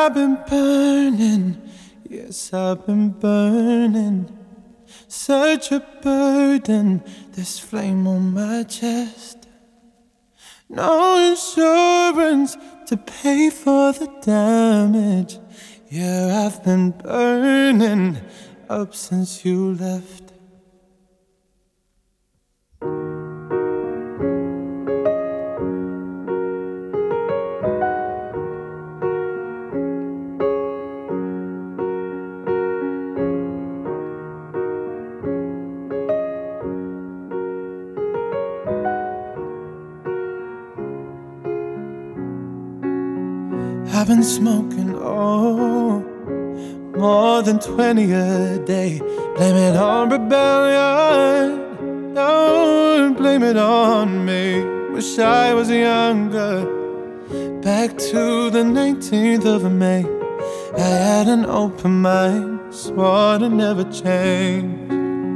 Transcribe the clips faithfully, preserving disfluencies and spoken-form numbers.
I've been burning, yes, I've been burning. Such a burden, this flame on my chest. No insurance to pay for the damage. Yeah, I've been burning up since you left. I've been smoking, oh, more than twenty a day. Blame it on rebellion, don't blame it on me. Wish I was younger, back to the nineteenth of May. I had an open mind, swore to never change.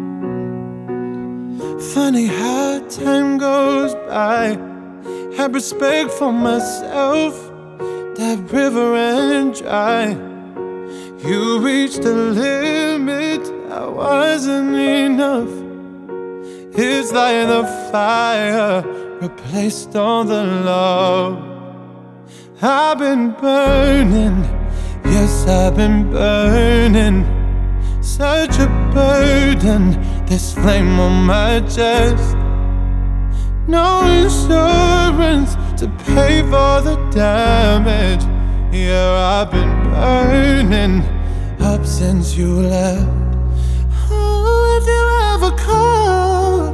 Funny how time goes by, have respect for myself. That river ran dry. You reached the limit, I wasn't enough. It's like the fire replaced all the love. I've been burning, yes, I've been burning. Such a burden, this flame on my chest. No insurance to pay for the damage. Yeah, I've been burning up since you left. Oh, if you ever call,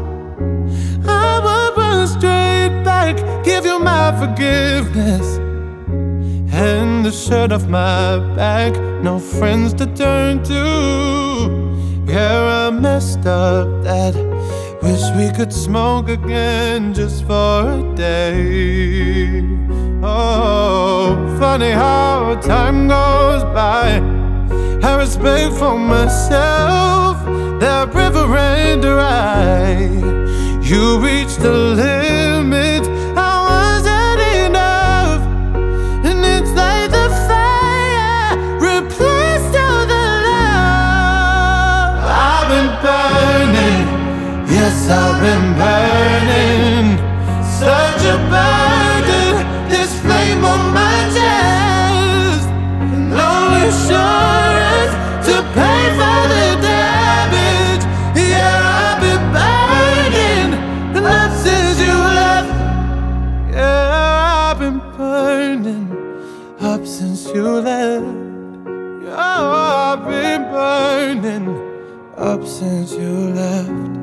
I will run straight back, give you my forgiveness and the shirt off my back. No friends to turn to. Yeah, I messed up that. Wish we could smoke again just for a day. Oh, funny how time goes by. Have respect for myself. That river ran dry. You reached the limit, I wasn't enough. And it's like the fire replaced all the love. I've been burning, yes, I've been burning. Such a burden, this flame on my chest. No insurance to pay for the damage. Yeah, I've been burning, and up since you left. Yeah, I've been burning up since you left. Yeah, I've been burning up since you left.